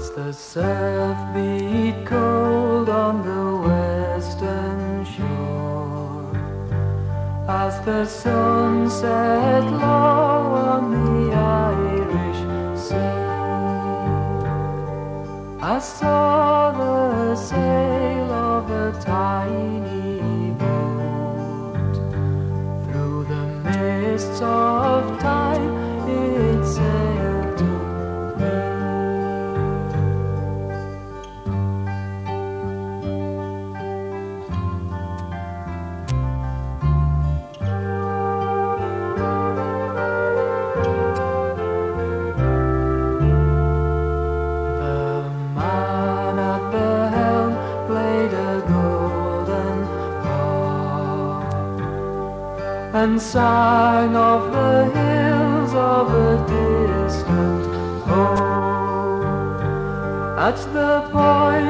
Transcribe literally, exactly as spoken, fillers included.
As the surf beat cold on the western shore, as the sun set low on the Irish sea, I saw the sail of a tiny boat. Through the mists of time it sailed to me. And sang of the hills of a distant home, at the point